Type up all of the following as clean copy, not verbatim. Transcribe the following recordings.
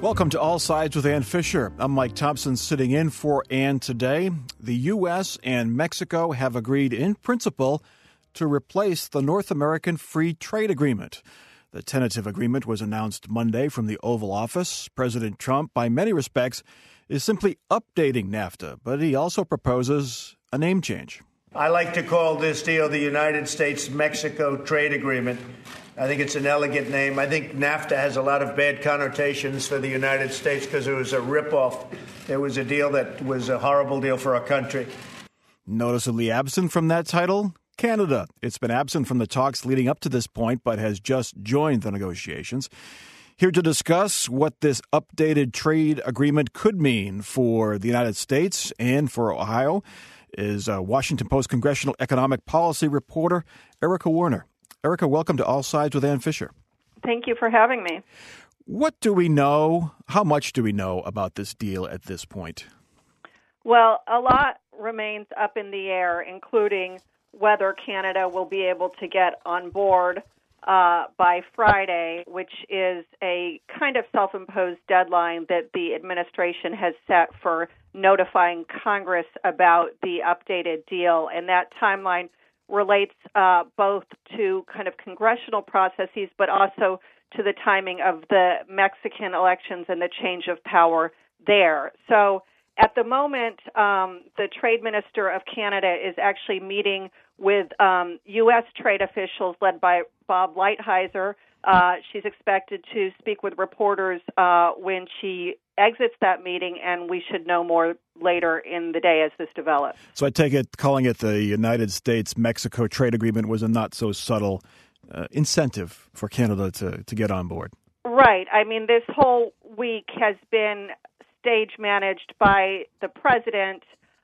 Welcome to All Sides with Ann Fisher. I'm Mike Thompson sitting in for Ann today. The U.S. and Mexico have agreed in principle to replace the North American Free Trade Agreement. The tentative agreement was announced Monday from the Oval Office. President Trump, by many respects, is simply updating NAFTA, but he also proposes a name change. I like to call this deal the United States-Mexico Trade Agreement. I think it's an elegant name. I think NAFTA has a lot of bad connotations for the United States because it was a ripoff. It was a deal that was a horrible deal for our country. Noticeably absent from that title, Canada. It's been absent from the talks leading up to this point, but has just joined the negotiations. Here to discuss what this updated trade agreement could mean for the United States and for Ohio is Washington Post congressional economic policy reporter Erica Werner. Erica, welcome to All Sides with Ann Fisher. Thank you for having me. What do we know? How much do we know about this deal at this point? Well, a lot remains up in the air, including whether Canada will be able to get on board by Friday, which is a kind of self-imposed deadline that the administration has set for notifying Congress about the updated deal. And that timeline relates both to kind of congressional processes, but also to the timing of the Mexican elections and the change of power there. So at the moment, the trade minister of Canada is actually meeting with U.S. trade officials led by Bob Lighthizer. She's expected to speak with reporters when she exits that meeting, and we should know more later in the day as this develops. So I take it calling it the United States-Mexico Trade Agreement was a not-so-subtle incentive for Canada to get on board. Right. I mean, this whole week has been stage managed by the president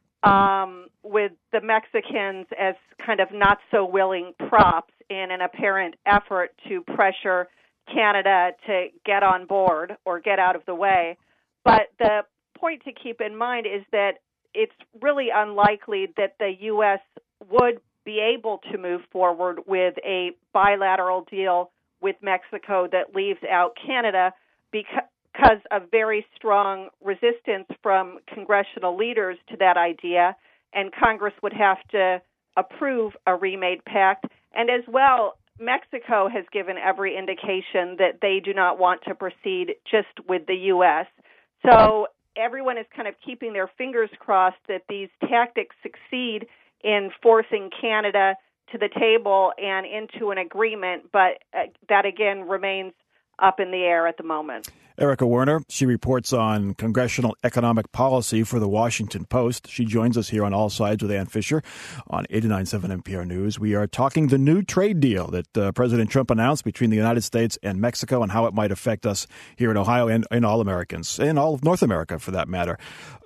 with the Mexicans as kind of not-so-willing props in an apparent effort to pressure Canada to get on board or get out of the way. But the point to keep in mind is that it's really unlikely that the U.S. would be able to move forward with a bilateral deal with Mexico that leaves out Canada because of very strong resistance from congressional leaders to that idea, and Congress would have to approve a remade pact. And as well, Mexico has given every indication that they do not want to proceed just with the U.S. So everyone is kind of keeping their fingers crossed that these tactics succeed in forcing Canada to the table and into an agreement, but that again remains up in the air at the moment. Erica Werner, she reports on congressional economic policy for the Washington Post. She joins us here on All Sides with Ann Fisher on 89.7 NPR News. We are talking the new trade deal that President Trump announced between the United States and Mexico and how it might affect us here in Ohio and all Americans, and all of North America for that matter.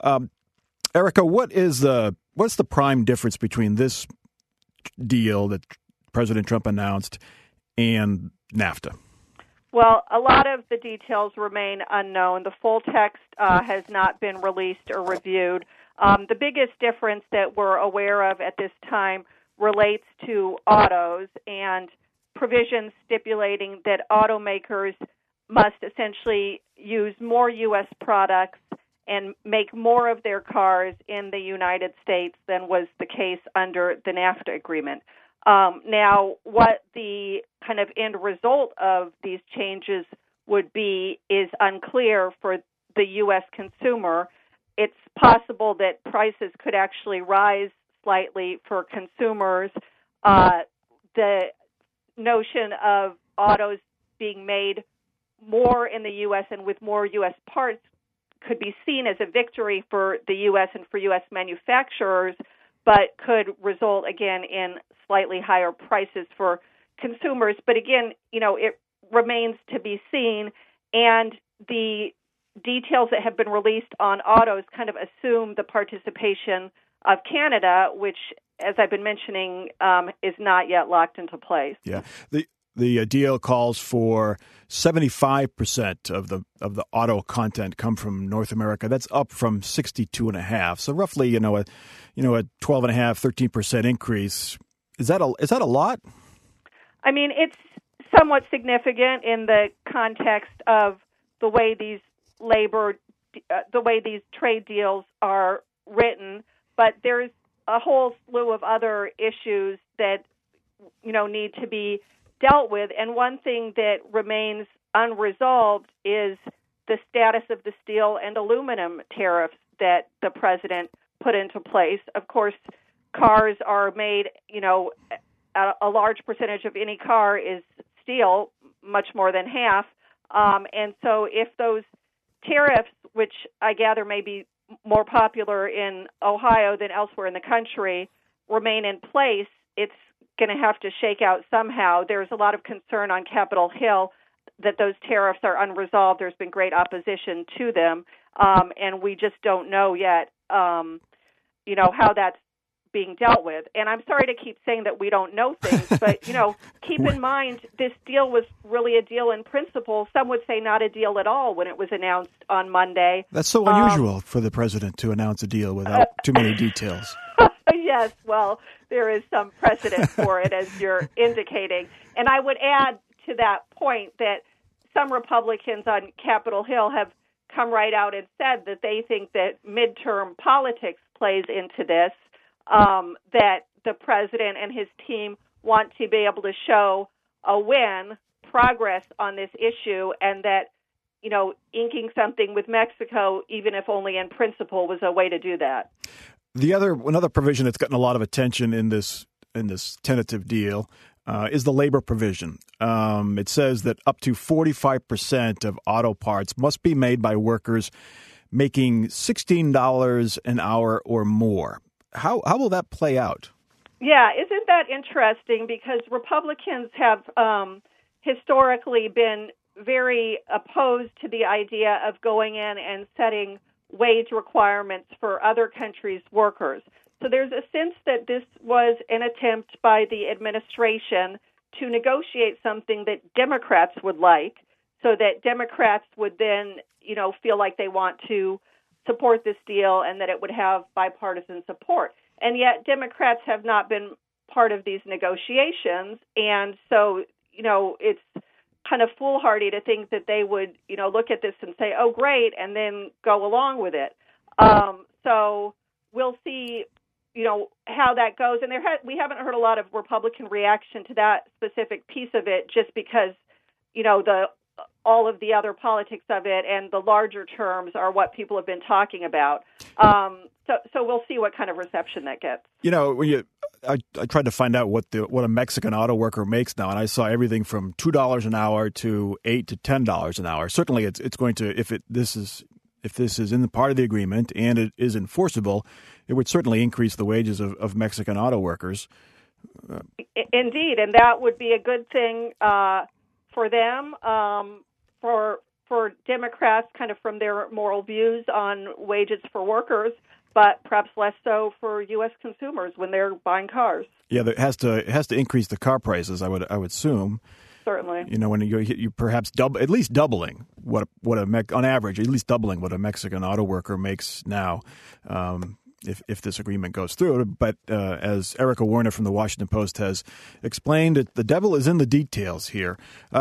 Erica, what's the prime difference between this deal that President Trump announced and NAFTA? Well, a lot of the details remain unknown. The full text has not been released or reviewed. The biggest difference that we're aware of at this time relates to autos and provisions stipulating that automakers must essentially use more U.S. products and make more of their cars in the United States than was the case under the NAFTA agreement. Now, what the kind of end result of these changes would be is unclear for the U.S. consumer. It's possible that prices could actually rise slightly for consumers. The notion of autos being made more in the U.S. and with more U.S. parts could be seen as a victory for the U.S. and for U.S. manufacturers, but could result, again, in slightly higher prices for consumers. But again, it remains to be seen, and the details that have been released on autos kind of assume the participation of Canada, which, as I've been mentioning, is not yet locked into place. Yeah. The deal calls for 75% of the auto content come from North America. That's up from 62.5%. So roughly, a 12.5%, 13% increase. Is that a lot? I mean, it's somewhat significant in the context of the way these labor, the way these trade deals are written, but there's a whole slew of other issues that need to be dealt with. And one thing that remains unresolved is the status of the steel and aluminum tariffs that the president put into place. Of course, cars are made, a large percentage of any car is steel, much more than half. And so if those tariffs, which I gather may be more popular in Ohio than elsewhere in the country, remain in place, it's going to have to shake out somehow. There's a lot of concern on Capitol Hill that those tariffs are unresolved. There's been great opposition to them, and we just don't know yet, how that's being dealt with. And I'm sorry to keep saying that we don't know things, but, keep in mind this deal was really a deal in principle. Some would say not a deal at all when it was announced on Monday. That's so unusual for the president to announce a deal without too many details. Yes, well, there is some precedent for it, as you're indicating. And I would add to that point that some Republicans on Capitol Hill have come right out and said that they think that midterm politics plays into this, that the president and his team want to be able to show a win, progress on this issue, and that, inking something with Mexico, even if only in principle, was a way to do that. Another provision that's gotten a lot of attention in this tentative deal is the labor provision. It says that up to 45% of auto parts must be made by workers making $16 an hour or more. How will that play out? Yeah, isn't that interesting? Because Republicans have historically been very opposed to the idea of going in and setting wage requirements for other countries' workers. So there's a sense that this was an attempt by the administration to negotiate something that Democrats would like, so that Democrats would then, feel like they want to support this deal and that it would have bipartisan support. And yet Democrats have not been part of these negotiations, and so, it's kind of foolhardy to think that they would, look at this and say, oh, great, and then go along with it. So we'll see, how that goes. And we haven't heard a lot of Republican reaction to that specific piece of it, just because, all of the other politics of it and the larger terms are what people have been talking about. So we'll see what kind of reception that gets. I tried to find out what a Mexican auto worker makes now, and I saw everything from $2 an hour to $8 to $10 an hour. Certainly, it's going to if this is in the part of the agreement and it is enforceable, it would certainly increase the wages of Mexican auto workers. Indeed, and that would be a good thing for them, for Democrats, kind of from their moral views on wages for workers, but perhaps less so for U.S. consumers when they're buying cars. Yeah, it has to increase the car prices, I would assume. Certainly. When you perhaps at least doubling on average, at least doubling what a Mexican auto worker makes now. If this agreement goes through. But as Erica Werner from the Washington Post has explained, the devil is in the details here.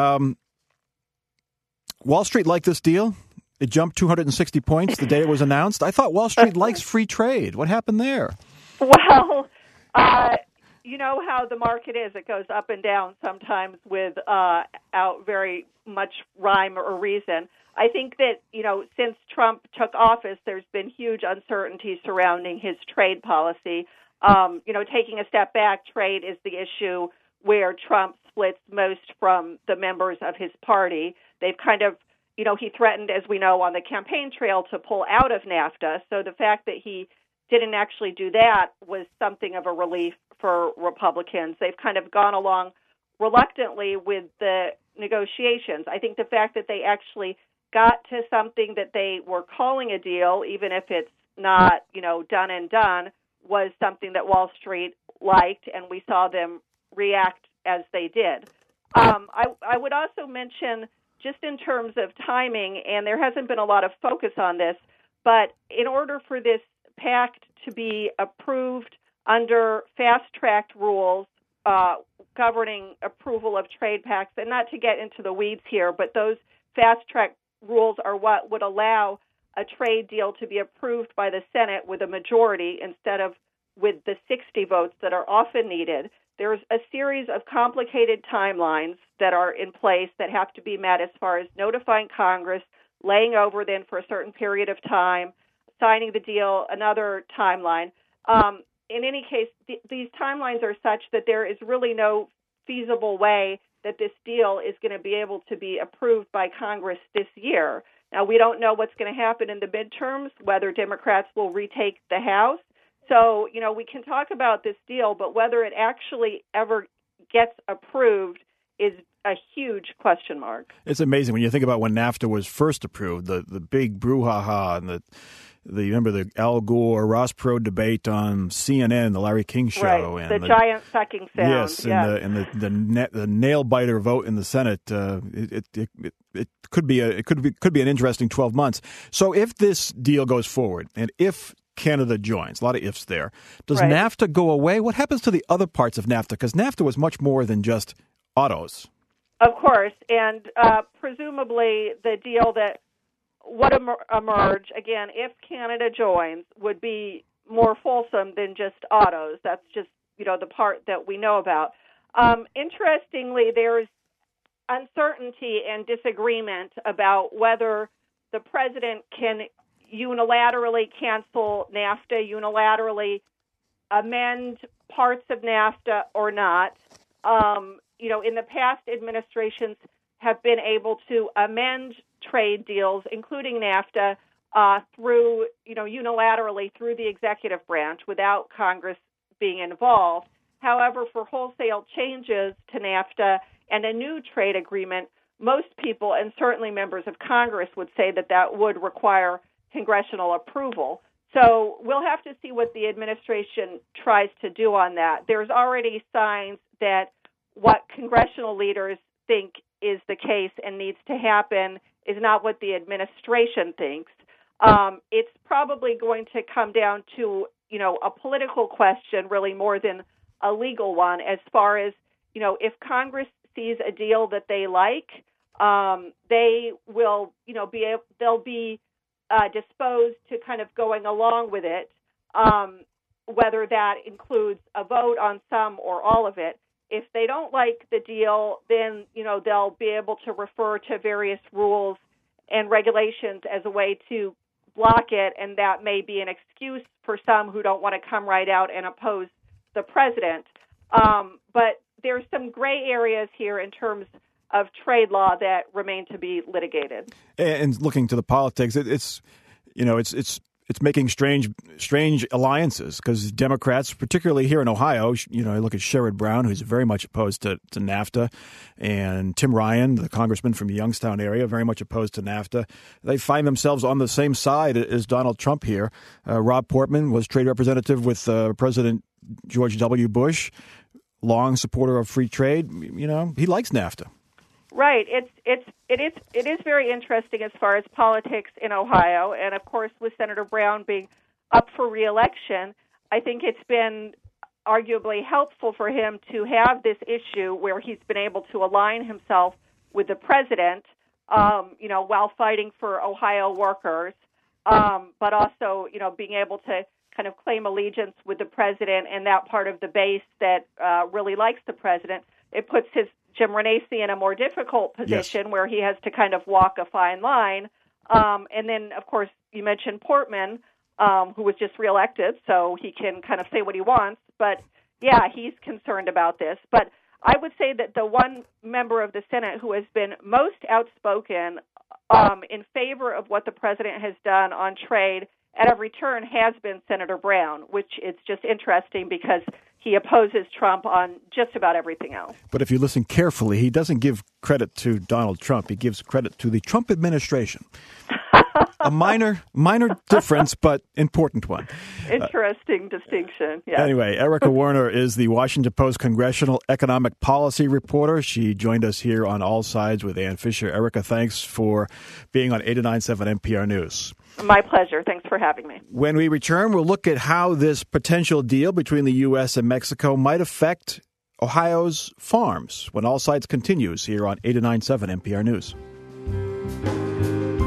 Wall Street liked this deal. It jumped 260 points the day it was announced. I thought Wall Street likes free trade. What happened there? Well, you know how the market is. It goes up and down sometimes without very much rhyme or reason. I think that, since Trump took office, there's been huge uncertainty surrounding his trade policy. Taking a step back, trade is the issue where Trump splits most from the members of his party. They've kind of, he threatened, as we know, on the campaign trail to pull out of NAFTA. So the fact that he didn't actually do that was something of a relief for Republicans. They've kind of gone along reluctantly with the negotiations. I think the fact that they actually got to something that they were calling a deal, even if it's not, done and done, was something that Wall Street liked, and we saw them react as they did. I would also mention, just in terms of timing, and there hasn't been a lot of focus on this, but in order for this pact to be approved under fast-tracked rules governing approval of trade pacts, and not to get into the weeds here, but those fast-track rules are what would allow a trade deal to be approved by the Senate with a majority instead of with the 60 votes that are often needed. There's a series of complicated timelines that are in place that have to be met as far as notifying Congress, laying over then for a certain period of time, signing the deal, another timeline. In any case, these timelines are such that there is really no feasible way that this deal is going to be able to be approved by Congress this year. Now, we don't know what's going to happen in the midterms, whether Democrats will retake the House. So, we can talk about this deal, but whether it actually ever gets approved is a huge question mark. It's amazing when you think about when NAFTA was first approved, the big brouhaha and the remember the Al Gore Ross Perot debate on CNN, the Larry King show, right. and the giant sucking sound. Yes, and the nail biter vote in the Senate. It could be an interesting 12 months. So if this deal goes forward, and if Canada joins, a lot of ifs there, does right. NAFTA go away? What happens to the other parts of NAFTA? Because NAFTA was much more than just autos. Of course, and presumably the deal that would emerge, again, if Canada joins, would be more fulsome than just autos. That's just, the part that we know about. Interestingly, there's uncertainty and disagreement about whether the president can unilaterally cancel NAFTA, unilaterally amend parts of NAFTA or not. In the past, administrations have been able to amend trade deals, including NAFTA, through, unilaterally through the executive branch without Congress being involved. However, for wholesale changes to NAFTA and a new trade agreement, most people, and certainly members of Congress, would say that would require congressional approval. So we'll have to see what the administration tries to do on that. There's already signs that what congressional leaders think is the case and needs to happen is not what the administration thinks. It's probably going to come down to, a political question really more than a legal one as far as, if Congress sees a deal that they like, they will, they'll be disposed to kind of going along with it, whether that includes a vote on some or all of it. If they don't like the deal, then, they'll be able to refer to various rules and regulations as a way to block it, and that may be an excuse for some who don't want to come right out and oppose the president. But there's some gray areas here in terms of trade law that remain to be litigated. And looking to the politics, it's making strange alliances because Democrats, particularly here in Ohio, look at Sherrod Brown, who's very much opposed to NAFTA, and Tim Ryan, the congressman from the Youngstown area, very much opposed to NAFTA. They find themselves on the same side as Donald Trump here. Rob Portman was trade representative with President George W. Bush, long supporter of free trade. He likes NAFTA. Right. It is very interesting as far as politics in Ohio, and of course with Senator Brown being up for re-election, I think it's been arguably helpful for him to have this issue where he's been able to align himself with the president, while fighting for Ohio workers, but also, being able to kind of claim allegiance with the president and that part of the base that really likes the president. It puts Jim Renacci in a more difficult position yes. where he has to kind of walk a fine line. And then, of course, you mentioned Portman, who was just reelected, so he can kind of say what he wants. But, yeah, he's concerned about this. But I would say that the one member of the Senate who has been most outspoken in favor of what the president has done on trade at every turn has been Senator Brown, which is just interesting because he opposes Trump on just about everything else. But if you listen carefully, he doesn't give credit to Donald Trump. He gives credit to the Trump administration. A minor difference, but important one. Interesting distinction. Yeah. Anyway, Erica Werner is the Washington Post congressional economic policy reporter. She joined us here on All Sides with Ann Fisher. Erica, thanks for being on 89.7 NPR News. My pleasure. Thanks for having me. When we return, we'll look at how this potential deal between the U.S. and Mexico might affect Ohio's farms when All Sides continues here on 89.7 NPR News.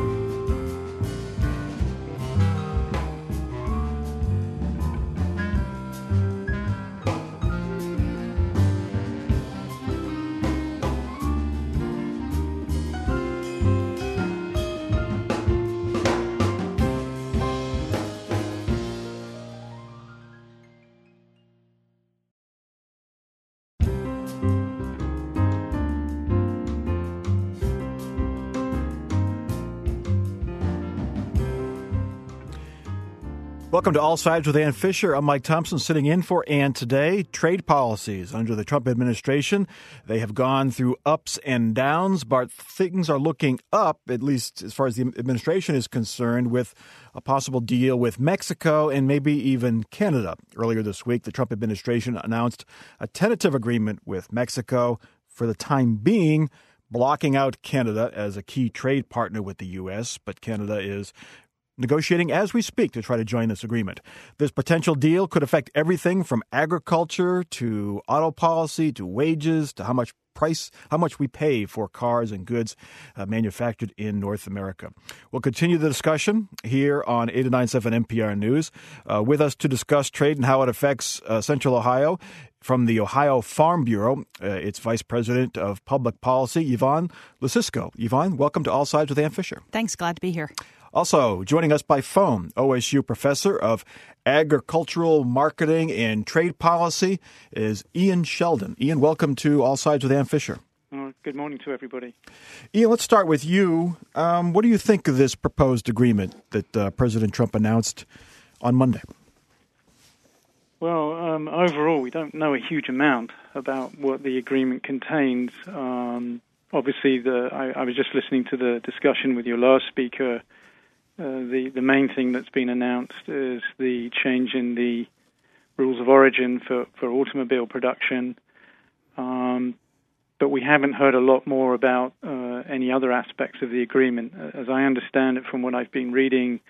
Welcome to All Sides with Ann Fisher. I'm Mike Thompson, sitting in for Ann today. Trade policies under the Trump administration, they have gone through ups and downs, but things are looking up, at least as far as the administration is concerned, with a possible deal with Mexico and maybe even Canada. Earlier this week, the Trump administration announced a tentative agreement with Mexico, for the time being blocking out Canada as a key trade partner with the U.S., but Canada is negotiating as we speak to try to join this agreement. This potential deal could affect everything from agriculture to auto policy to wages to how much we pay for cars and goods manufactured in North America. We'll continue the discussion here on 89.7 NPR News. With us to discuss trade and how it affects Central Ohio, from the Ohio Farm Bureau, its Vice President of Public Policy, Yvonne Lucisco. Yvonne, welcome to All Sides with Ann Fisher. Thanks. Glad to be here. Also, joining us by phone, OSU Professor of Agricultural Marketing and Trade Policy is Ian Sheldon. Ian, welcome to All Sides with Ann Fisher. Good morning to everybody. Ian, let's start with you. What do you think of this proposed agreement that President Trump announced on Monday? Well, overall, we don't know a huge amount about what the agreement contains. Obviously, I was just listening to the discussion with your last speaker. The main thing that's been announced is the change in the rules of origin for automobile production. But we haven't heard a lot more about any other aspects of the agreement. As I understand it from what I've been reading,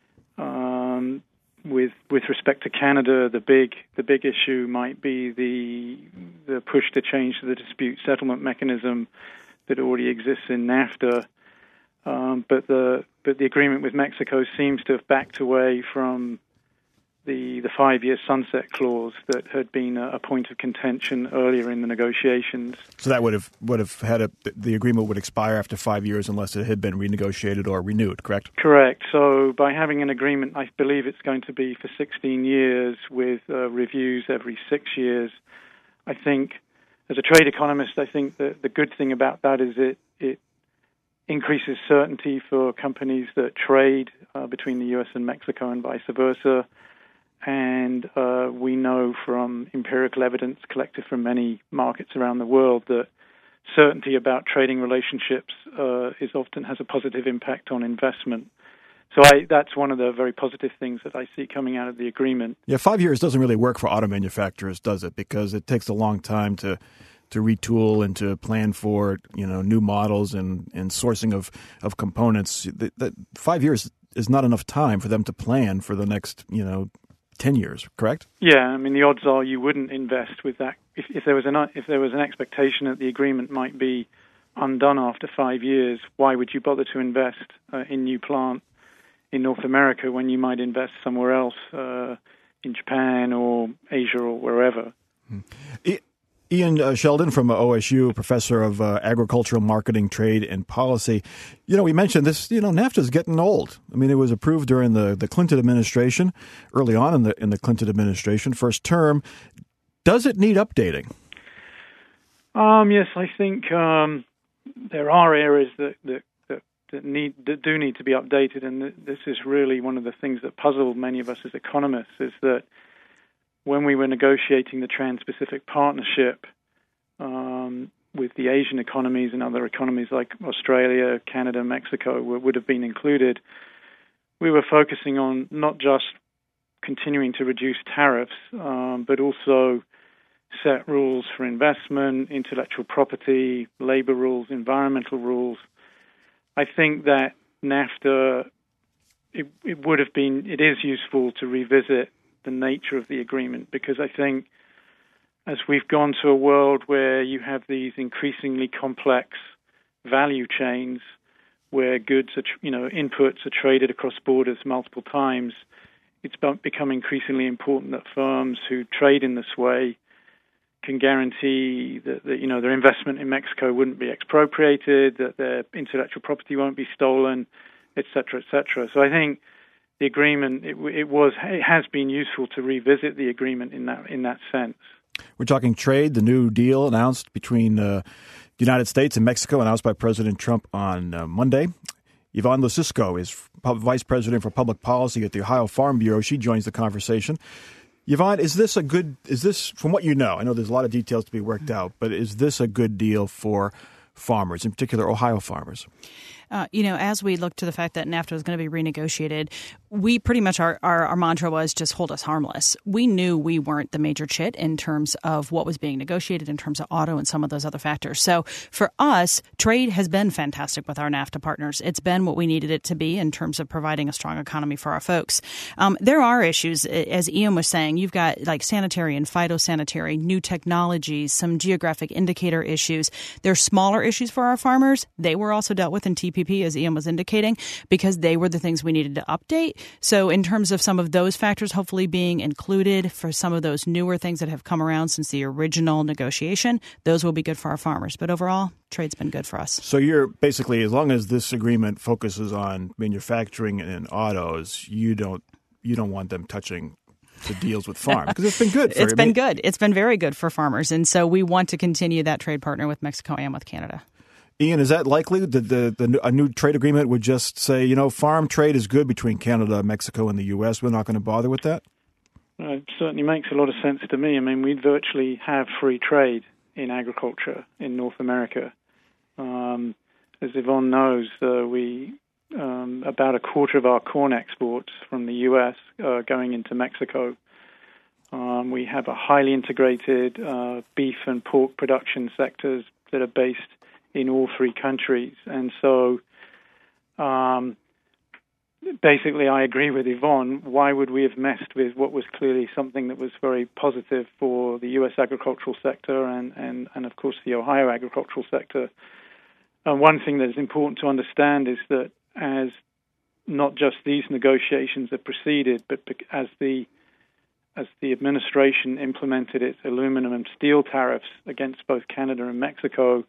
with respect to Canada, the big issue might be the push to change the dispute settlement mechanism that already exists in NAFTA. But the agreement with Mexico seems to have backed away from the 5-year sunset clause that had been a point of contention earlier in the negotiations. So that would have had the agreement would expire after 5 years unless it had been renegotiated or renewed, correct? Correct. So by having an agreement, I believe it's going to be for 16 years with reviews every 6 years. I think, as a trade economist, I think that the good thing about that is it increases certainty for companies that trade between the U.S. and Mexico and vice versa. And we know from empirical evidence collected from many markets around the world that certainty about trading relationships often has a positive impact on investment. So that's one of the very positive things that I see coming out of the agreement. Yeah, 5 years doesn't really work for auto manufacturers, does it? Because it takes a long time to retool and to plan for new models and sourcing of components. That 5 years is not enough time for them to plan for the next 10 years, correct? Yeah, I mean the odds are you wouldn't invest with that if there was an expectation that the agreement might be undone after 5 years. Why would you bother to invest in new plant in North America when you might invest somewhere else in Japan or Asia or wherever? Ian Sheldon from OSU, Professor of Agricultural Marketing, Trade, and Policy. We mentioned this, NAFTA is getting old. I mean, it was approved during the Clinton administration, early on in the Clinton administration, first term. Does it need updating? Yes, I think there are areas that do need to be updated, and this is really one of the things that puzzled many of us as economists, is that when we were negotiating the Trans-Pacific Partnership with the Asian economies and other economies like Australia, Canada, Mexico would have been included, we were focusing on not just continuing to reduce tariffs, but also set rules for investment, intellectual property, labor rules, environmental rules. I think that NAFTA, it is useful to revisit the nature of the agreement, because I think as we've gone to a world where you have these increasingly complex value chains where goods are, inputs are traded across borders multiple times, it's become increasingly important that firms who trade in this way can guarantee that their investment in Mexico wouldn't be expropriated, that their intellectual property won't be stolen, et cetera, et cetera. So I think the agreement, it has been useful to revisit the agreement in that sense. We're talking trade, the new deal announced between the United States and Mexico, announced by President Trump on Monday. Yvonne Lusisco is Vice President for Public Policy at the Ohio Farm Bureau. She joins the conversation. Yvonne, is this, from what you know, I know there's a lot of details to be worked out, but is this a good deal for farmers, in particular Ohio farmers? As we look to the fact that NAFTA was going to be renegotiated, we pretty much our mantra was just hold us harmless. We knew we weren't the major chit in terms of what was being negotiated in terms of auto and some of those other factors. So for us, trade has been fantastic with our NAFTA partners. It's been what we needed it to be in terms of providing a strong economy for our folks. There are issues, as Ian was saying. You've got like sanitary and phytosanitary, new technologies, some geographic indicator issues. There are smaller issues for our farmers. They were also dealt with in TPP, as Ian was indicating, because they were the things we needed to update. So in terms of some of those factors hopefully being included for some of those newer things that have come around since the original negotiation, those will be good for our farmers. But overall, trade's been good for us. So you're basically, as long as this agreement focuses on manufacturing and autos, you don't want them touching the deals with farms, because it's been good. It's been good. It's been very good for farmers. And so we want to continue that trade partner with Mexico and with Canada. Ian, is that likely that a new trade agreement would just say, farm trade is good between Canada, Mexico, and the U.S.? We're not going to bother with that? It certainly makes a lot of sense to me. I mean, we virtually have free trade in agriculture in North America. As Yvonne knows, about a quarter of our corn exports from the U.S. are going into Mexico. We have a highly integrated beef and pork production sectors that are based in all three countries. And so basically I agree with Yvonne. Why would we have messed with what was clearly something that was very positive for the U.S. agricultural sector and of course, the Ohio agricultural sector? And one thing that is important to understand is that as not just these negotiations have proceeded, but as the administration implemented its aluminum and steel tariffs against both Canada and Mexico,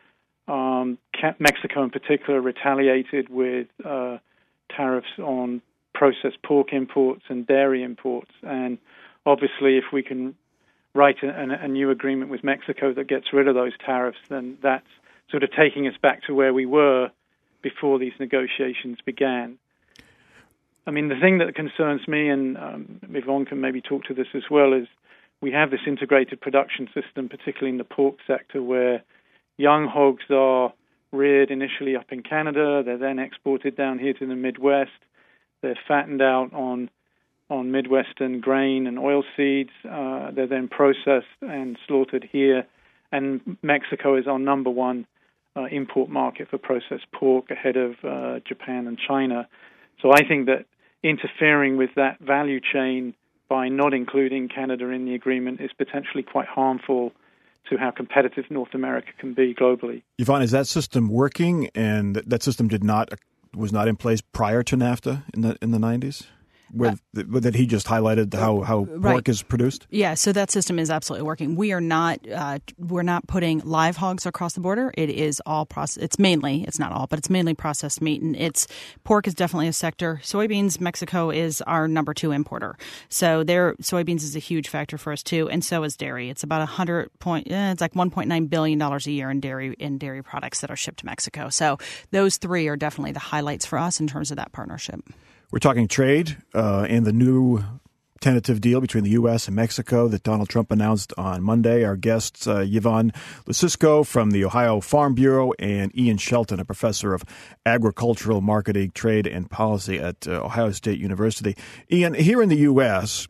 Mexico in particular retaliated with tariffs on processed pork imports and dairy imports. And obviously, if we can write a new agreement with Mexico that gets rid of those tariffs, then that's sort of taking us back to where we were before these negotiations began. I mean, the thing that concerns me, and Yvonne can maybe talk to this as well, is we have this integrated production system, particularly in the pork sector, where young hogs are reared initially up in Canada. They're then exported down here to the Midwest. They're fattened out on Midwestern grain and oil seeds. They're then processed and slaughtered here. And Mexico is our number one import market for processed pork, ahead of Japan and China. So I think that interfering with that value chain by not including Canada in the agreement is potentially quite harmful to how competitive North America can be globally. Yvonne, is that system working? And that system was not in place prior to NAFTA in the 90s? That he just highlighted how pork is produced? Yeah, so that system is absolutely working. We're not putting live hogs across the border. It is all processed. It's not all, but it's mainly processed meat. And pork is definitely a sector. Soybeans, Mexico is our number 2 importer. So soybeans is a huge factor for us too, and so is dairy. It's about it's like $1.9 billion a year in dairy products that are shipped to Mexico. So those 3 are definitely the highlights for us in terms of that partnership. We're talking trade and the new tentative deal between the U.S. and Mexico that Donald Trump announced on Monday. Our guests, Yvonne Lusisco from the Ohio Farm Bureau and Ian Shelton, a professor of agricultural marketing, trade, and policy at Ohio State University. Ian, here in the U.S.,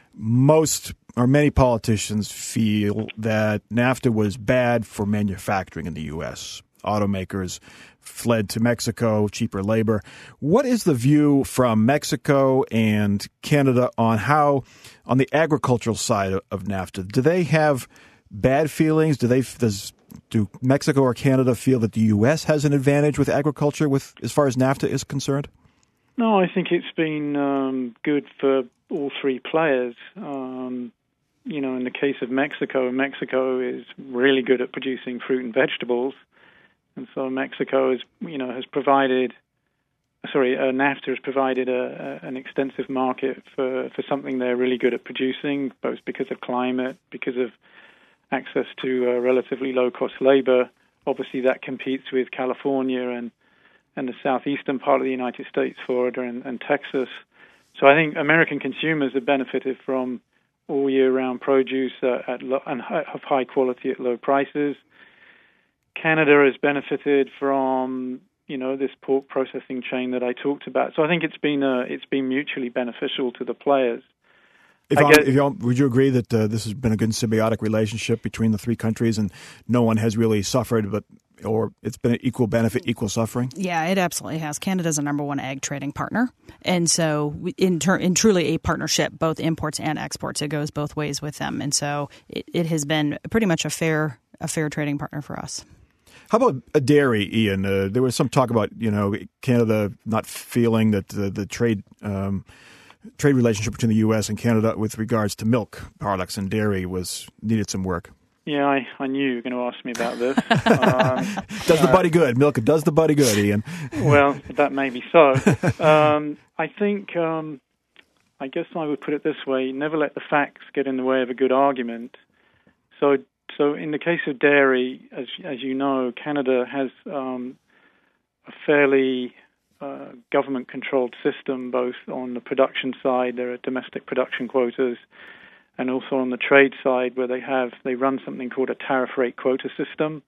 many politicians feel that NAFTA was bad for manufacturing in the U.S. Automakers fled to Mexico, cheaper labor. What is the view from Mexico and Canada on the agricultural side of NAFTA? Do they have bad feelings? Do Mexico or Canada feel that the U.S. has an advantage with agriculture as far as NAFTA is concerned? No, I think it's been good for all 3 players. In the case of Mexico is really good at producing fruit and vegetables. And so Mexico NAFTA has provided an extensive market for something they're really good at producing, both because of climate, because of access to relatively low-cost labor. Obviously, that competes with California and the southeastern part of the United States, Florida and Texas. So I think American consumers have benefited from all year-round produce and of high quality at low prices. Canada has benefited from this pork processing chain that I talked about. So I think it's been mutually beneficial to the players. Would you agree that this has been a good symbiotic relationship between the three countries, and no one has really suffered, or it's been an equal benefit, equal suffering? Yeah, it absolutely has. Canada's a number one ag trading partner, and so in truly a partnership, both imports and exports, it goes both ways with them, and so it has been pretty much a fair trading partner for us. How about dairy, Ian? There was some talk about Canada not feeling that the trade relationship between the U.S. and Canada with regards to milk products and dairy needed some work. Yeah, I knew you were going to ask me about this. Does the body good? Milk does the body good, Ian. Well, that may be so. I think, I guess I would put it this way, never let the facts get in the way of a good argument. So in the case of dairy, as you know, Canada has a fairly government-controlled system, both on the production side, there are domestic production quotas, and also on the trade side, where they run something called a tariff rate quota system.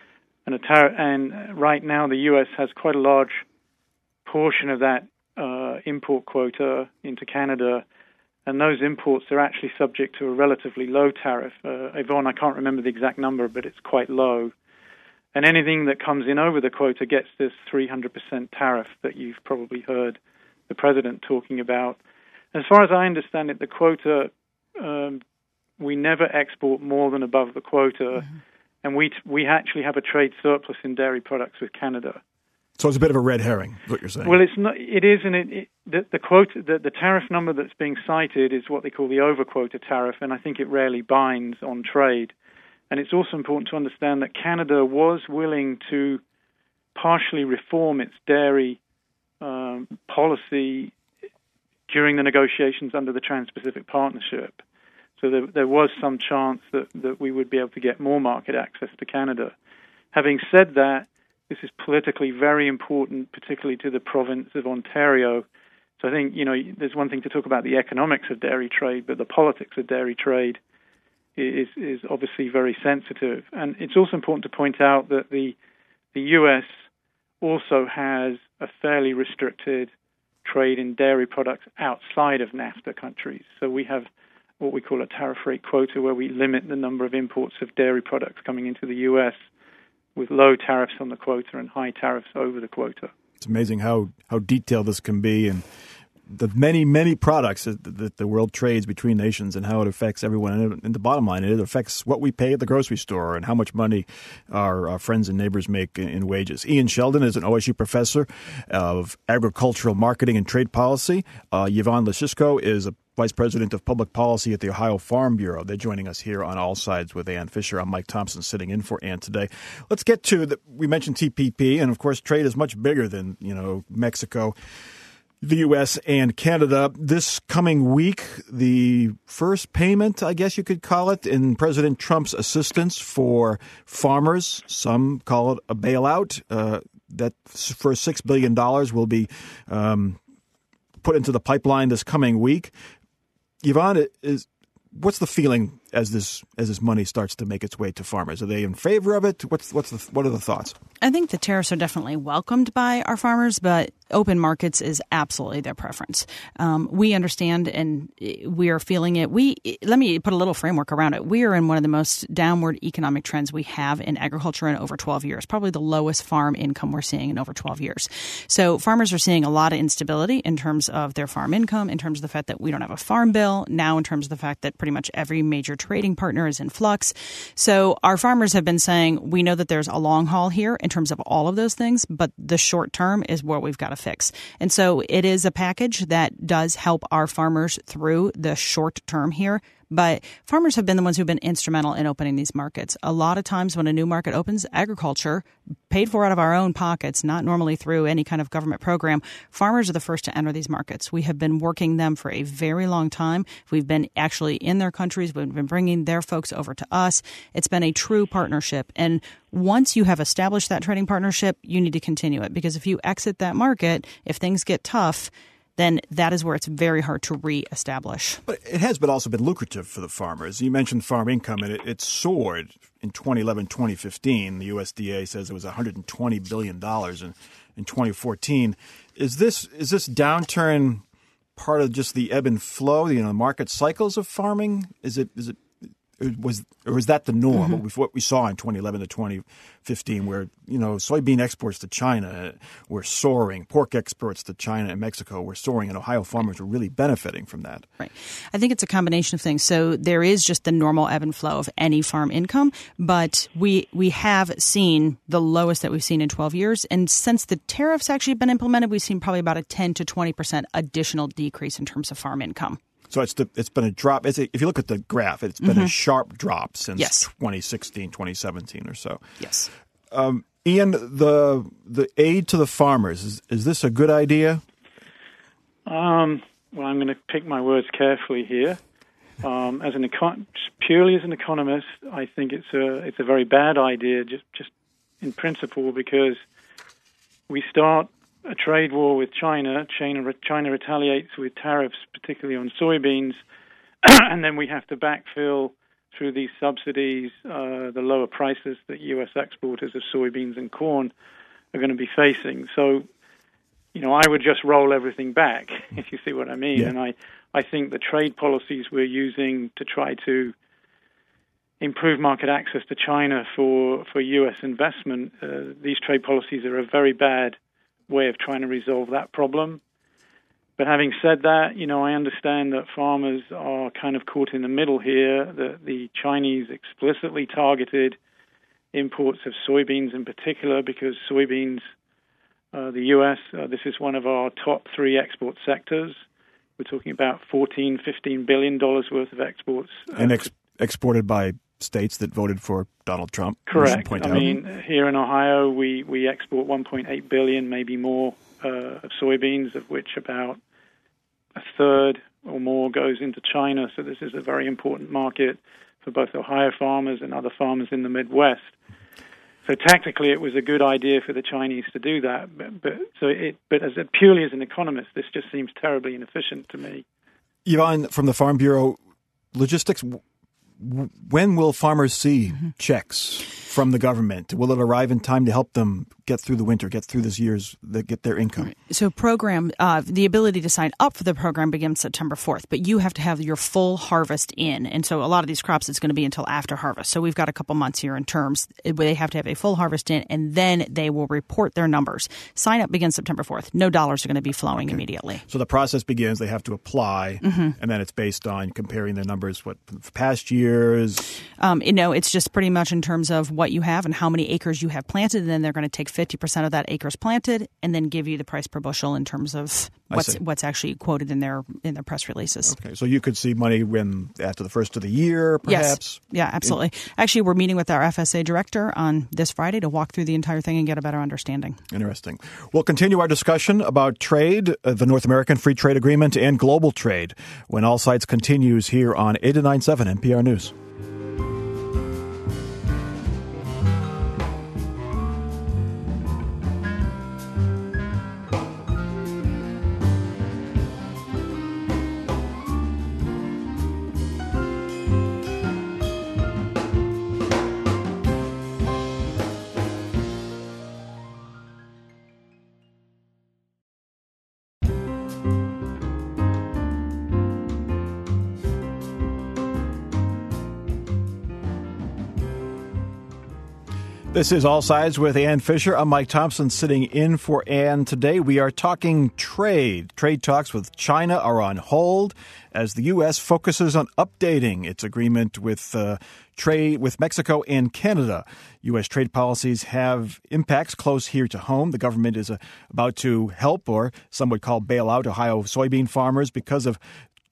And right now, the U.S. has quite a large portion of that import quota into Canada, and those imports are actually subject to a relatively low tariff. Yvonne, I can't remember the exact number, but it's quite low. And anything that comes in over the quota gets this 300% tariff that you've probably heard the president talking about. As far as I understand it, the quota, we never export more than above the quota, and we actually have a trade surplus in dairy products with Canada. So it's a bit of a red herring, is what you're saying. Well, it's not. It is, and the quota, the tariff number that's being cited is what they call the over-quota tariff, and I think it rarely binds on trade. And it's also important to understand that Canada was willing to partially reform its dairy policy during the negotiations under the Trans-Pacific Partnership. So there was some chance that we would be able to get more market access to Canada. Having said that, this is politically very important, particularly to the province of Ontario. So I think, there's one thing to talk about the economics of dairy trade, but the politics of dairy trade is obviously very sensitive. And it's also important to point out that the U.S. also has a fairly restricted trade in dairy products outside of NAFTA countries. So we have what we call a tariff rate quota, where we limit the number of imports of dairy products coming into the U.S. with low tariffs on the quota and high tariffs over the quota. It's amazing how detailed this can be, and the many, many products that the world trades between nations, and how it affects everyone. And the bottom line, it affects what we pay at the grocery store and how much money our friends and neighbors make in wages. Ian Sheldon is an OSU professor of agricultural marketing and trade policy. Yvonne Lasisco is a Vice President of Public Policy at the Ohio Farm Bureau. They're joining us here on All Sides with Ann Fisher. I'm Mike Thompson, sitting in for Ann today. Let's get to we mentioned TPP, and of course, trade is much bigger than Mexico, the U.S. and Canada. This coming week, the first payment, I guess you could call it, in President Trump's assistance for farmers. Some call it a bailout. That first $6 billion will be put into the pipeline this coming week. Yvonne, what's the feeling as this money starts to make its way to farmers? Are they in favor of it? What are the thoughts? I think the tariffs are definitely welcomed by our farmers, but open markets is absolutely their preference. We understand and we are feeling it. Let me put a little framework around it. We are in one of the most downward economic trends we have in agriculture in over 12 years, probably the lowest farm income we're seeing in over 12 years. So farmers are seeing a lot of instability in terms of their farm income, in terms of the fact that we don't have a farm bill, now in terms of the fact that pretty much every major trading partner is in flux. So our farmers have been saying, we know that there's a long haul here in terms of all of those things, but the short term is what we've got to fix. And so it is a package that does help our farmers through the short term here, but farmers have been the ones who've been instrumental in opening these markets. A lot of times when a new market opens, agriculture, paid for out of our own pockets, not normally through any kind of government program, farmers are the first to enter these markets. We have been working them for a very long time. We've been actually in their countries. We've been bringing their folks over to us. It's been a true partnership. And once you have established that trading partnership, you need to continue it, because if you exit that market, if things get tough, then that is where it's very hard to reestablish. But it has also been lucrative for the farmers. You mentioned farm income, and it soared in 2011, 2015. The USDA says it was $120 billion in 2014. Is this downturn part of just the ebb and flow, the market cycles of farming? Is that the norm? Mm-hmm. What we saw in 2011 to 2015, where soybean exports to China were soaring, pork exports to China and Mexico were soaring, and Ohio farmers were really benefiting from that. Right. I think it's a combination of things. So there is just the normal ebb and flow of any farm income, but we have seen the lowest that we've seen in 12 years, and since the tariffs actually have been implemented, we've seen probably about a 10 to 20% additional decrease in terms of farm income. So it's been a drop. If you look at the graph, it's been a sharp drop since 2016, 2017 or so. Yes. Ian, the aid to the farmers, is this a good idea? Well, I'm going to pick my words carefully here. Purely as an economist, I think it's a very bad idea, just in principle, because we start a trade war with China. China retaliates with tariffs, particularly on soybeans, and then we have to backfill through these subsidies the lower prices that U.S. exporters of soybeans and corn are going to be facing. So, I would just roll everything back, if you see what I mean. Yeah. And I think the trade policies we're using to try to improve market access to China for U.S. investment, these trade policies are a very bad way of trying to resolve that problem. But having said that, I understand that farmers are kind of caught in the middle here, that the Chinese explicitly targeted imports of soybeans in particular, because soybeans, the U.S., this is one of our top three export sectors. We're talking about $14-15 billion worth of exports. And exported by states that voted for Donald Trump. Correct. Here in Ohio, we export 1.8 billion, maybe more, of soybeans, of which about a third or more goes into China. So this is a very important market for both Ohio farmers and other farmers in the Midwest. So tactically, it was a good idea for the Chinese to do that. But purely as an economist, this just seems terribly inefficient to me. Yvonne, from the Farm Bureau, logistics. When will farmers see checks from the government? Will it arrive in time to help them get through the winter, get through this year's, get their income? So the ability to sign up for the program begins September 4th, but you have to have your full harvest in. And so a lot of these crops, it's going to be until after harvest. So we've got a couple months here in terms where they have to have a full harvest in, and then they will report their numbers. Sign up begins September 4th. No dollars are going to be flowing immediately. So the process begins, they have to apply, and then it's based on comparing their numbers, past years? It's just pretty much in terms of what you have and how many acres you have planted, and then they're going to take 50% of that acres planted and then give you the price per bushel in terms of what's actually quoted in their press releases. Okay, so you could see money after the first of the year, perhaps? Yes. Yeah, absolutely. Actually, we're meeting with our FSA director on this Friday to walk through the entire thing and get a better understanding. Interesting. We'll continue our discussion about trade, the North American Free Trade Agreement, and global trade when All Sides continues here on 89.7 NPR News. This is All Sides with Ann Fisher. I'm Mike Thompson sitting in for Ann today. We are talking trade. Trade talks with China are on hold as the U.S. focuses on updating its agreement with trade with Mexico and Canada. U.S. trade policies have impacts close here to home. The government is about to help, or some would call bail out, Ohio soybean farmers because of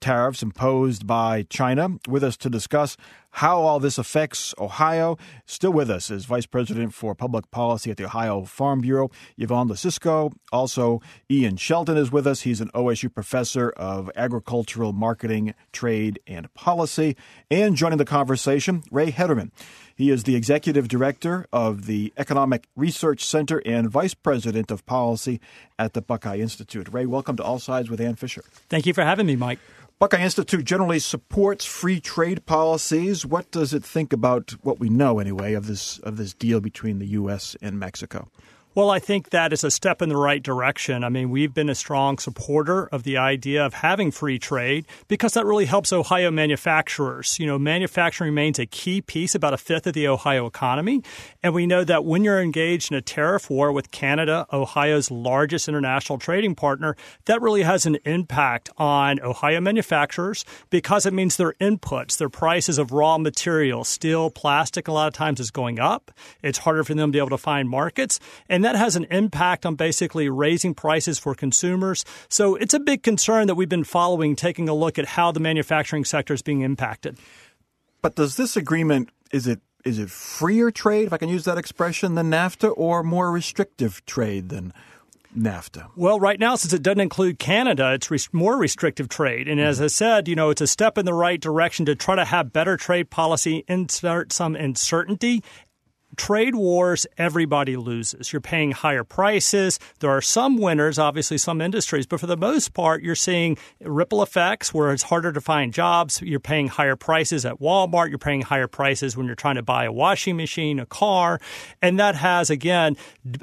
tariffs imposed by China. With us to discuss how all this affects Ohio, still with us is Vice President for Public Policy at the Ohio Farm Bureau, Yvonne Lasisco. Also, Ian Shelton is with us. He's an OSU professor of agricultural marketing, trade, and policy. And joining the conversation, Ray Hederman. He is the executive director of the Economic Research Center and vice president of policy at the Buckeye Institute. Ray, welcome to All Sides with Ann Fisher. Thank you for having me, Mike. Buckeye Institute generally supports free trade policies. What does it think about what we know, anyway, of this deal between the U.S. and Mexico? Well, I think that is a step in the right direction. I mean, we've been a strong supporter of the idea of having free trade because that really helps Ohio manufacturers. You know, manufacturing remains a key piece, about a fifth of the Ohio economy. And we know that when you're engaged in a tariff war with Canada, Ohio's largest international trading partner, that really has an impact on Ohio manufacturers because it means their inputs, their prices of raw materials, steel, plastic, a lot of times is going up. It's harder for them to be able to find markets. And that has an impact on basically raising prices for consumers. So it's a big concern that we've been following, taking a look at how the manufacturing sector is being impacted. But does this agreement, is it freer trade, if I can use that expression, than NAFTA, or more restrictive trade than NAFTA? Well, right now, since it doesn't include Canada, it's more restrictive trade. And as I said, you know, it's a step in the right direction to try to have better trade policy, insert some uncertainty. Trade wars, everybody loses. You're paying higher prices. There are some winners, obviously some industries, but for the most part, you're seeing ripple effects where it's harder to find jobs. You're paying higher prices at Walmart. You're paying higher prices when you're trying to buy a washing machine, a car. And that has, again,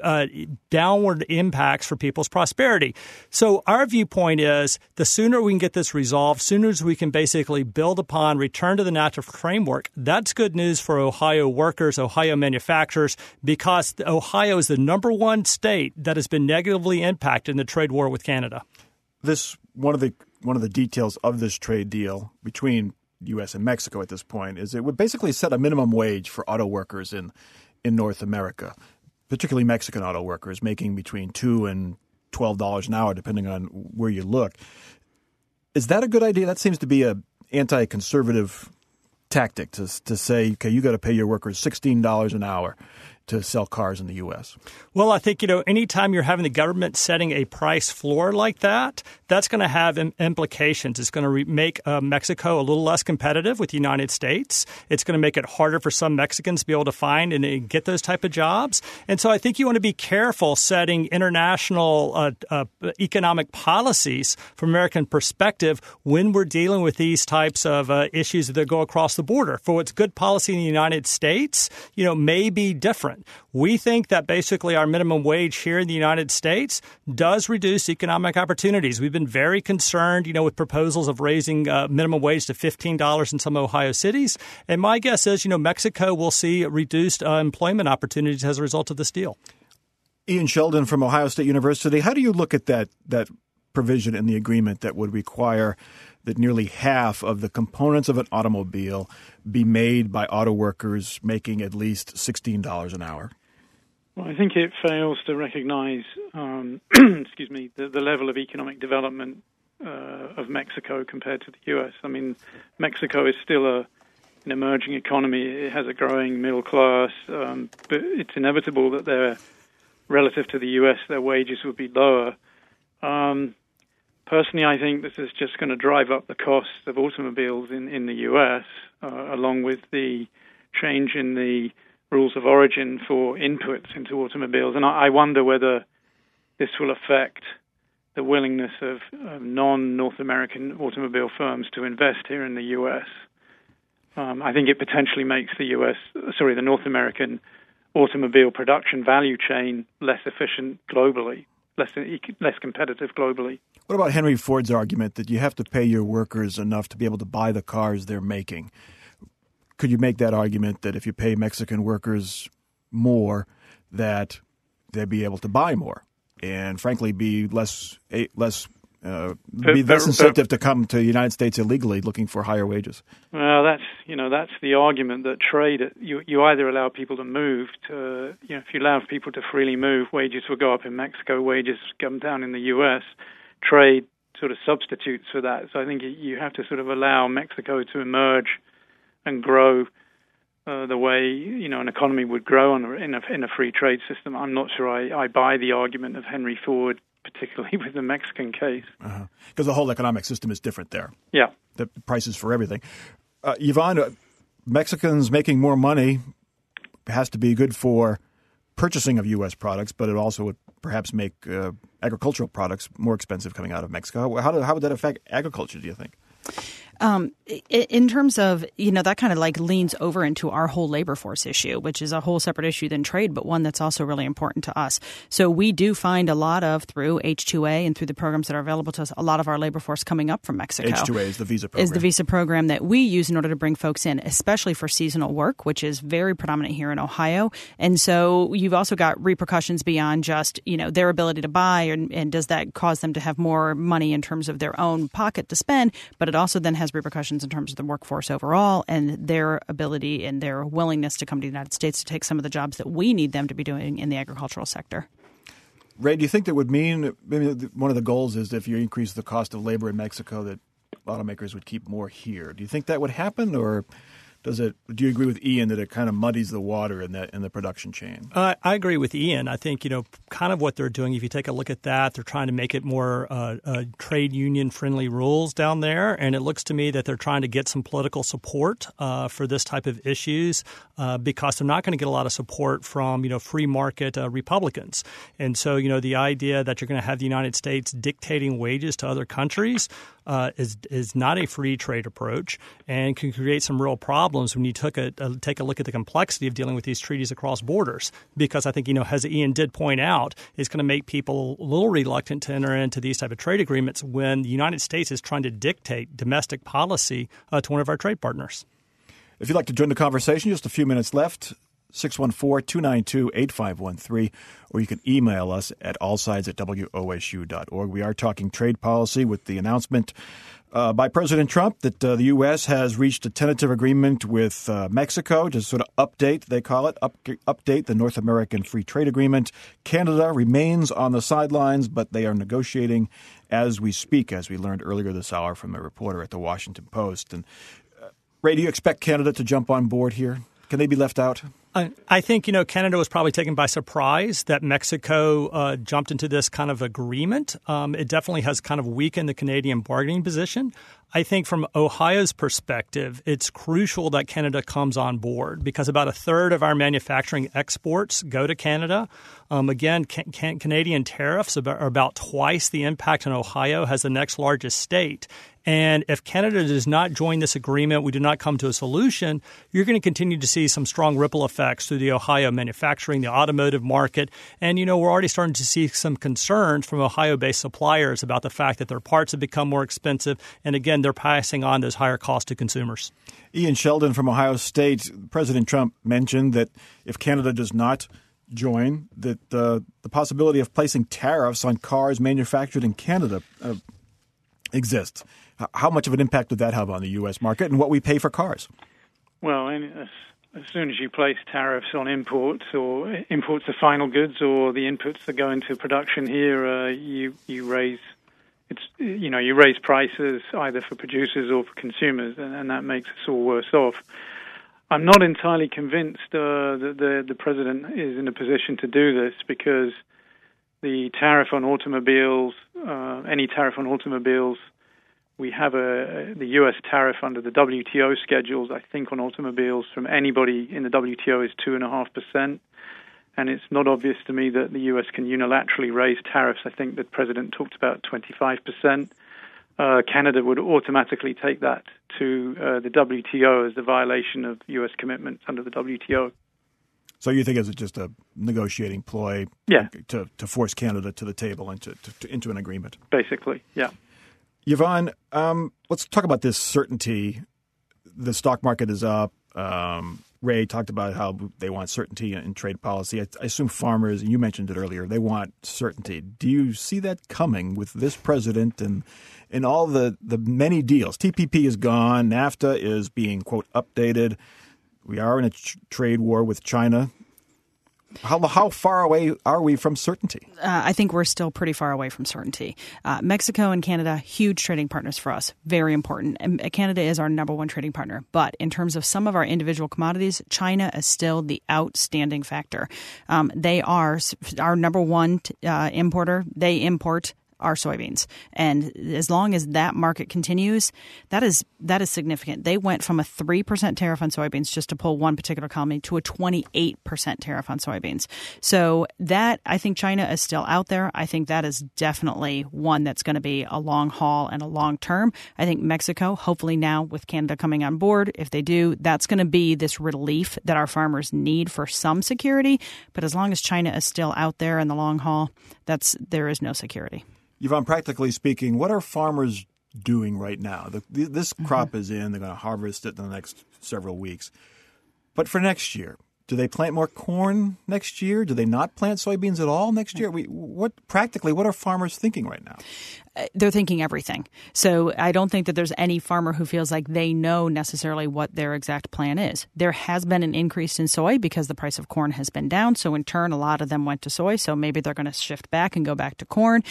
downward impacts for people's prosperity. So our viewpoint is the sooner we can get this resolved, sooner as we can basically build upon, return to the NAFTA framework, that's good news for Ohio workers, Ohio manufacturers, because Ohio is the number one state that has been negatively impacted in the trade war with Canada. This one of the details of this trade deal between U.S. and Mexico at this point is it would basically set a minimum wage for auto workers in North America, particularly Mexican auto workers making between $2 and $12 an hour, depending on where you look. Is that a good idea? That seems to be an anti-conservative tactic to say, okay, you got to pay your workers $16 an hour to sell cars in the U.S. Well, I think, you know, anytime you're having the government setting a price floor like that, that's going to have implications. It's going to make Mexico a little less competitive with the United States. It's going to make it harder for some Mexicans to be able to find and get those type of jobs. And so I think you want to be careful setting international economic policies from American perspective when we're dealing with these types of issues that go across the border. For what's good policy in the United States, you know, may be different. We think that basically our minimum wage here in the United States does reduce economic opportunities. We've been very concerned, you know, with proposals of raising minimum wage to $15 in some Ohio cities. And my guess is, you know, Mexico will see reduced employment opportunities as a result of this deal. Ian Sheldon from Ohio State University. How do you look at that provision in the agreement that would require that nearly half of the components of an automobile be made by auto workers making at least $16 an hour? Well, I think it fails to recognize, the level of economic development of Mexico compared to the U.S. I mean, Mexico is still an emerging economy. It has a growing middle class, but it's inevitable that relative to the U.S., their wages would be lower. Personally, I think this is just going to drive up the cost of automobiles in the U.S., along with the change in the rules of origin for inputs into automobiles. And I wonder whether this will affect the willingness of non-North American automobile firms to invest here in the U.S. I think it potentially makes the North American automobile production value chain less efficient globally, less competitive globally. What about Henry Ford's argument that you have to pay your workers enough to be able to buy the cars they're making? Could you make that argument that if you pay Mexican workers more, that they'd be able to buy more and, frankly, be less incentive to come to the United States illegally looking for higher wages? Well, that's the argument that trade. You either allow people to move to, if you allow people to freely move, wages will go up in Mexico, wages come down in the U.S. Trade sort of substitutes for that. So I think you have to sort of allow Mexico to emerge and grow the way an economy would grow in a free trade system. I'm not sure I buy the argument of Henry Ford, particularly with the Mexican case. Because the whole economic system is different there. Yeah. The prices for everything. Yvonne, Mexicans making more money has to be good for purchasing of U.S. products, but it also would perhaps make agricultural products more expensive coming out of Mexico. How would that affect agriculture, do you think? In terms of, that kind of like leans over into our whole labor force issue, which is a whole separate issue than trade, but one that's also really important to us. So we do find a lot of, through H-2A and through the programs that are available to us, a lot of our labor force coming up from Mexico. H-2A is the visa program. Is the visa program that we use in order to bring folks in, especially for seasonal work, which is very predominant here in Ohio. And so you've also got repercussions beyond just, their ability to buy, and does that cause them to have more money in terms of their own pocket to spend, but it also then has repercussions in terms of the workforce overall and their ability and their willingness to come to the United States to take some of the jobs that we need them to be doing in the agricultural sector. Ray, do you think that would mean maybe one of the goals is if you increase the cost of labor in Mexico that automakers would keep more here? Do you think that would happen, or do you agree with Ian that it kind of muddies the water in the production chain? I agree with Ian. I think, kind of what they're doing, if you take a look at that, they're trying to make it more trade union friendly rules down there. And it looks to me that they're trying to get some political support for this type of issues because they're not going to get a lot of support from, free market Republicans. And so, the idea that you're going to have the United States dictating wages to other countries is not a free trade approach and can create some real problems when you take a look at the complexity of dealing with these treaties across borders. Because I think, as Ian did point out, it's going to make people a little reluctant to enter into these type of trade agreements when the United States is trying to dictate domestic policy to one of our trade partners. If you'd like to join the conversation, just a few minutes left. 614-292-8513, or you can email us at allsides@wosu.org. We are talking trade policy with the announcement by President Trump that the U.S. has reached a tentative agreement with Mexico to sort of update, they call it, update the North American Free Trade Agreement. Canada remains on the sidelines, but they are negotiating as we speak, as we learned earlier this hour from a reporter at the Washington Post. And Ray, do you expect Canada to jump on board here? Can they be left out? I think, Canada was probably taken by surprise that Mexico jumped into this kind of agreement. It definitely has kind of weakened the Canadian bargaining position. I think from Ohio's perspective, it's crucial that Canada comes on board because about a third of our manufacturing exports go to Canada. Again, Canadian tariffs are about twice the impact on Ohio as the next largest state. And if Canada does not join this agreement, we do not come to a solution, you're going to continue to see some strong ripple effects through the Ohio manufacturing, the automotive market. And, we're already starting to see some concerns from Ohio-based suppliers about the fact that their parts have become more expensive. And again, they're passing on those higher costs to consumers. Ian Sheldon from Ohio State. President Trump mentioned that if Canada does not join, that the possibility of placing tariffs on cars manufactured in Canada exists. How much of an impact would that have on the U.S. market and what we pay for cars? Well, as soon as you place tariffs on imports or imports of final goods or the inputs that go into production here, you raise prices either for producers or for consumers, and that makes us all worse off. I'm not entirely convinced that the president is in a position to do this because the tariff on automobiles, any tariff on automobiles, we have the U.S. tariff under the WTO schedules, I think, on automobiles from anybody in the WTO is 2.5%. And it's not obvious to me that the U.S. can unilaterally raise tariffs. I think the president talked about 25%. Canada would automatically take that to the WTO as a violation of U.S. commitments under the WTO. So you think it's just a negotiating ploy to force Canada to the table and into an agreement? Basically, yeah. Yvonne, let's talk about this certainty. The stock market is up. Ray talked about how they want certainty in trade policy. I assume farmers, and you mentioned it earlier, they want certainty. Do you see that coming with this president and all the many deals? TPP is gone. NAFTA is being, quote, updated. We are in a trade war with China. How far away are we from certainty? I think we're still pretty far away from certainty. Mexico and Canada, huge trading partners for us, very important. And Canada is our number one trading partner. But in terms of some of our individual commodities, China is still the outstanding factor. They are our number one importer. They import our soybeans. And as long as that market continues, that is significant. They went from a 3% tariff on soybeans, just to pull one particular economy, to a 28% tariff on soybeans. So that, I think China is still out there. I think that is definitely one that's going to be a long haul and a long term. I think Mexico, hopefully now with Canada coming on board, if they do, that's going to be this relief that our farmers need for some security. But as long as China is still out there in the long haul, there is no security. Yvonne, practically speaking, what are farmers doing right now? This crop is in. They're going to harvest it in the next several weeks. But for next year, do they plant more corn next year? Do they not plant soybeans at all next year? What are farmers thinking right now? They're thinking everything. So I don't think that there's any farmer who feels like they know necessarily what their exact plan is. There has been an increase in soy because the price of corn has been down. So in turn, a lot of them went to soy. So maybe they're going to shift back and go back to corn.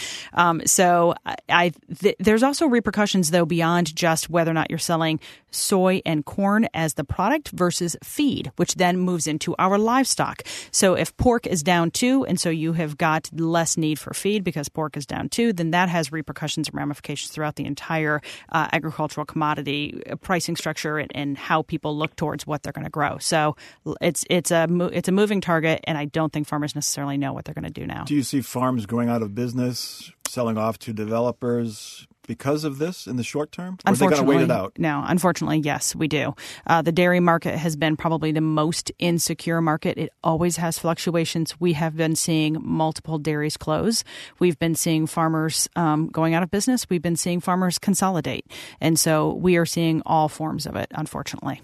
There's also repercussions, though, beyond just whether or not you're selling soy and corn as the product versus feed, which then moves into our livestock. So if pork is down too, and so you have got less need for feed because pork is down too, then that has repercussions and ramifications throughout the entire agricultural commodity pricing structure and how people look towards what they're going to grow. So it's a moving target, and I don't think farmers necessarily know what they're going to do now. Do you see farms going out of business, selling off to developers because of this in the short term? Or are they going to wait it out? No, unfortunately, yes, we do. The dairy market has been probably the most insecure market. It always has fluctuations. We have been seeing multiple dairies close. We've been seeing farmers going out of business. We've been seeing farmers consolidate. And so we are seeing all forms of it, unfortunately.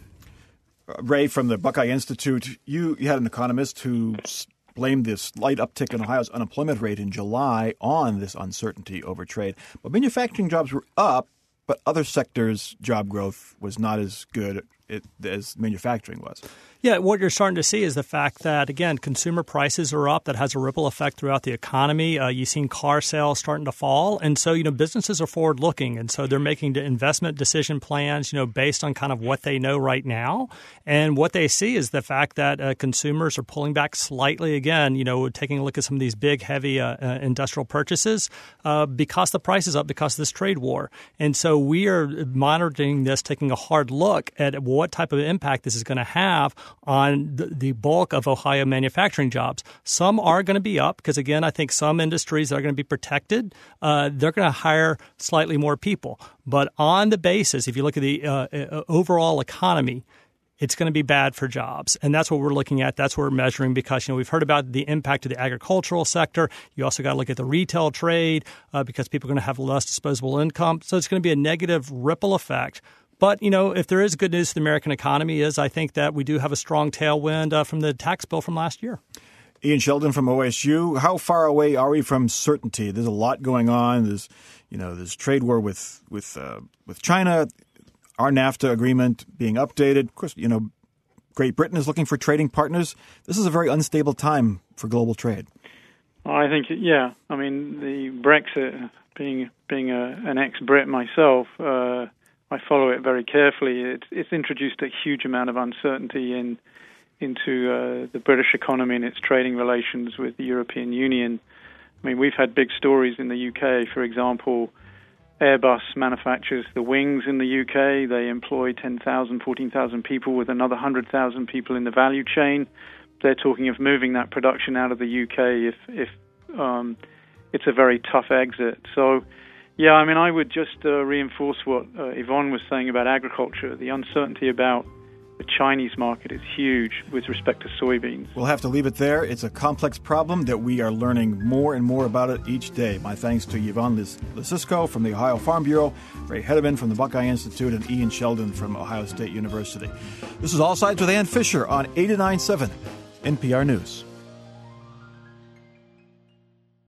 Ray, from the Buckeye Institute, you had an economist who blamed this slight uptick in Ohio's unemployment rate in July on this uncertainty over trade. But manufacturing jobs were up, but other sectors' job growth was not as good as manufacturing was. Yeah, what you're starting to see is the fact that, again, consumer prices are up. That has a ripple effect throughout the economy. You've seen car sales starting to fall. And so, businesses are forward-looking. And so they're making the investment decision plans, based on kind of what they know right now. And what they see is the fact that consumers are pulling back slightly again, taking a look at some of these big, heavy industrial purchases because the price is up because of this trade war. And so we are monitoring this, taking a hard look at what type of impact this is going to have on the bulk of Ohio manufacturing jobs. Some are going to be up because, again, I think some industries that are going to be protected, they're going to hire slightly more people. But on the basis, if you look at the overall economy, it's going to be bad for jobs. And that's what we're looking at. That's what we're measuring because, we've heard about the impact of the agricultural sector. You also got to look at the retail trade because people are going to have less disposable income. So it's going to be a negative ripple effect. But, if there is good news to the American economy is I think that we do have a strong tailwind from the tax bill from last year. Ian Sheldon from OSU, how far away are we from certainty? There's a lot going on. There's trade war with China, our NAFTA agreement being updated. Of course, Great Britain is looking for trading partners. This is a very unstable time for global trade. I think, yeah. I mean, the Brexit, being an ex-Brit myself, I follow it very carefully. It's introduced a huge amount of uncertainty into the British economy and its trading relations with the European Union. I mean, we've had big stories in the UK. For example, Airbus manufactures the wings in the UK. They employ 10,000, 14,000 people with another 100,000 people in the value chain. They're talking of moving that production out of the UK if it's a very tough exit. So, yeah, I mean, I would just reinforce what Yvonne was saying about agriculture. The uncertainty about the Chinese market is huge with respect to soybeans. We'll have to leave it there. It's a complex problem that we are learning more and more about it each day. My thanks to Yvonne Lisicsko from the Ohio Farm Bureau, Ray Hedeman from the Buckeye Institute, and Ian Sheldon from Ohio State University. This is All Sides with Ann Fisher on 89.7 NPR News.